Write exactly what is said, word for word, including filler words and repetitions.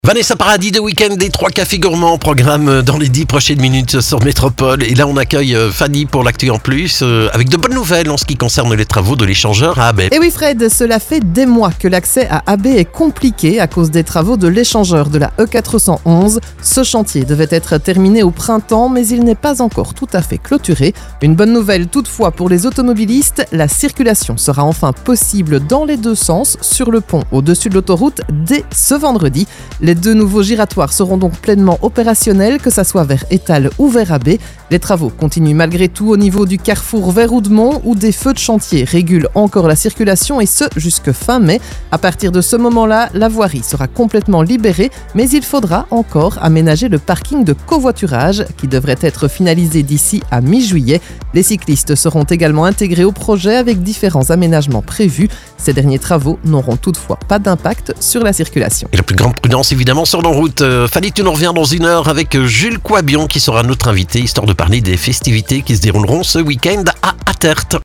Vanessa Paradis de Week-end des trois cafés gourmands, programme dans les dix prochaines minutes sur Métropole. Et là, on accueille Fanny pour l'actu en plus, euh, avec de bonnes nouvelles en ce qui concerne les travaux de l'échangeur à Abbé. Et oui Fred, cela fait des mois que l'accès à Abbé est compliqué à cause des travaux de l'échangeur de la E quatre cent onze. Ce chantier devait être terminé au printemps, mais il n'est pas encore tout à fait clôturé. Une bonne nouvelle toutefois pour les automobilistes, la circulation sera enfin possible dans les deux sens sur le pont au-dessus de l'autoroute dès ce vendredi. Les deux nouveaux giratoires seront donc pleinement opérationnels, que ça soit vers Étal ou vers Abbé. Les travaux continuent malgré tout au niveau du carrefour vers Oudemont, où des feux de chantier régulent encore la circulation, et ce jusque fin mai. À partir de ce moment-là, la voirie sera complètement libérée, mais il faudra encore aménager le parking de covoiturage qui devrait être finalisé d'ici à mi-juillet. Les cyclistes seront également intégrés au projet avec différents aménagements prévus. Ces derniers travaux n'auront toutefois pas d'impact sur la circulation. Et la plus grande prudence évidemment sur nos routes. Euh, Fanny, tu nous reviens dans une heure avec Jules Coabion qui sera notre invité, histoire de parler des festivités qui se dérouleront ce week-end à Attert.